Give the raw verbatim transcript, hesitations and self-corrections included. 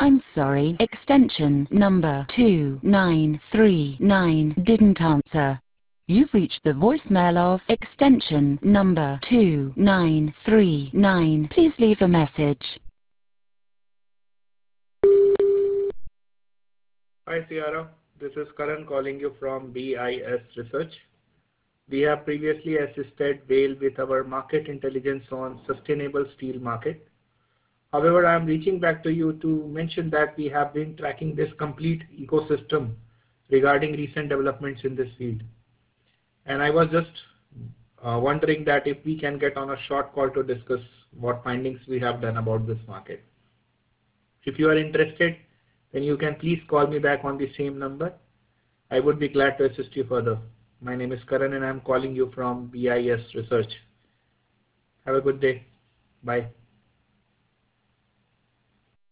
I'm sorry, extension number two nine three nine didn't answer. You've reached the voicemail of extension number two nine three nine. Please leave a message. Hi Ciara, this is Karan calling you from B I S Research. We have previously assisted Vail with our market intelligence on sustainable steel market. However, I am reaching back to you to mention that we have been tracking this complete ecosystem regarding recent developments in this field. And I was just uh, wondering that if we can get on a short call to discuss what findings we have done about this market. If you are interested, then you can please call me back on the same number. I would be glad to assist you further. My name is Karan and I am calling you from B I S Research. Have a good day. Bye.